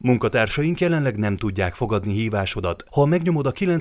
Munkatársaink jelenleg nem tudják fogadni hívásodat. Ha megnyomod a 9